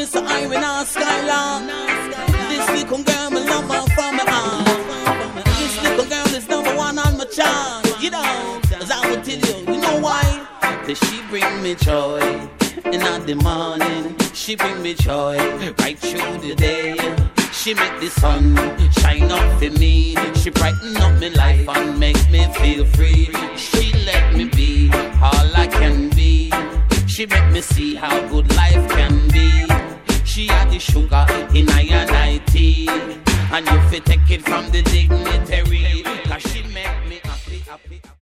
this I win on Skylar. This little girl, me love her from my heart. This little girl is number one on my chart. You know, as I would tell you know why? Cause she bring me joy. In the morning, she bring me joy. Right through the day, she make the sun shine up for me. She brighten up my life and make me feel free. She let me be all I can be. She make me see how good life can be. She had the sugar in I tea, and you fi take it from the dignitary. Cause she make me happy.